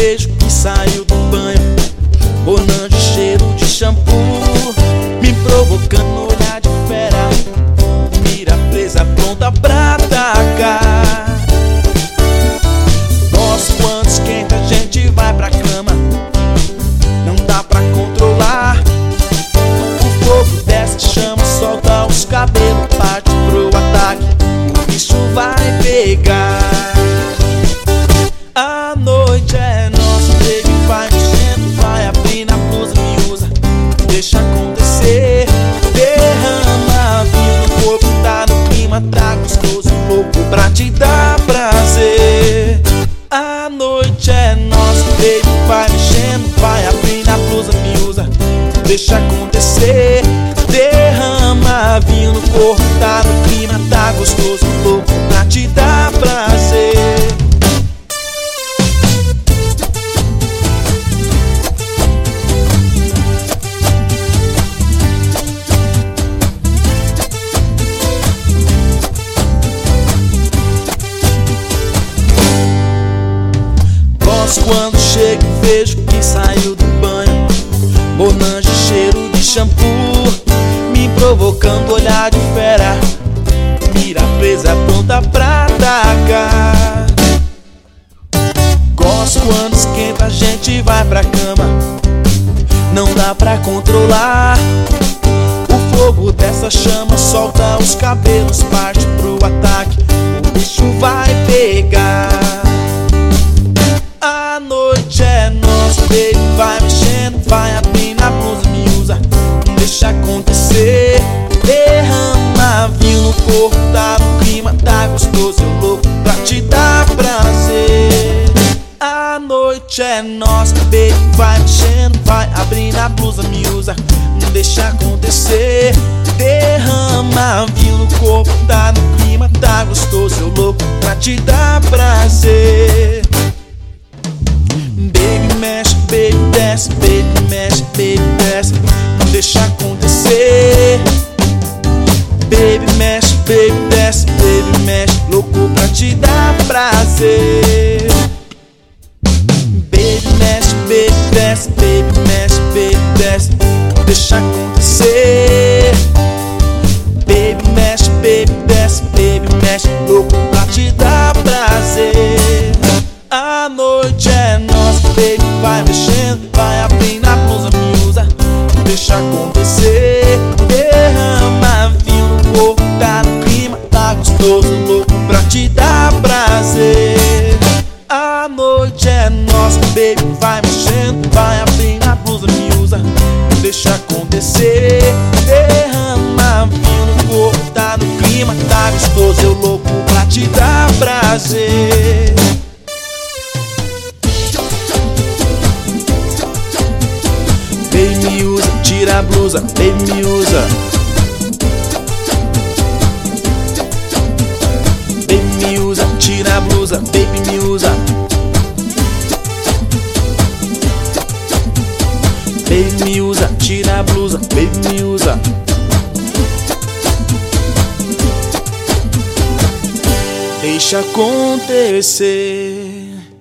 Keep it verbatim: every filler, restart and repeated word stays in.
vejo que saiu do banho, bonando cheiro de shampoo, me provocando olhar de fera, mira presa pronta pra atacar. Nossa, quando esquenta a gente vai pra cama, não dá pra controlar. O fogo desce, chama, solta os cabelos, parte pro ataque, o bicho vai pegar. A noite é nossa, baby, vai mexendo, vai abrindo a blusa, me usa, deixa acontecer. Derrama vinho no corpo, tá no clima, tá gostoso, louco pra te dar prazer. A noite é nossa, baby, vai mexendo, vai abrindo a blusa, me usa, deixa acontecer. Derrama vinho no corpo, tá no clima, tá gostoso, louco pra te dar prazer. Quando chego e vejo que saiu do banho, bonange cheiro de shampoo, me provocando olhar de fera, mira presa pronta pra atacar. Gosto quando esquenta, a gente vai pra cama, não dá pra controlar. O fogo dessa chama solta os cabelos, parte pro ataque, o bicho vai pegar. A noite é nossa, baby, vai mexendo, vai abrindo a blusa, me usa, deixa acontecer. Derrama vinho no corpo, tá no clima, tá gostoso, eu louco pra te dar prazer. A noite é nossa, baby, vai mexendo, vai abrindo a blusa, me usa, deixa acontecer. Derrama vinho no corpo, tá no clima, tá gostoso, eu louco pra te dar prazer. Baby mexe, baby desce, baby mexe, baby desce, deixa acontecer. Baby mexe, baby desce, baby mexe, louco pra te dar prazer. Baby mexe, baby desce, baby mexe, baby desce, deixa acontecer. Baby mexe, baby desce, baby mexe, louco pra te dar prazer. A noite é nossa, baby, vai mexendo, vai abrindo a blusa, me usa, deixa acontecer. Derrama vinho no corpo, tá no clima, tá gostoso, louco pra te dar prazer. A noite é nossa, baby, vai mexendo, vai abrindo a blusa, me usa, deixa acontecer. Derrama vinho no corpo, tá no clima, tá gostoso, eu louco pra te dar prazer. Baby me usa, tira a blusa, baby me usa. Baby me usa, tira a blusa, baby me usa. Baby me usa, tira a blusa, baby me usa. Deixa acontecer.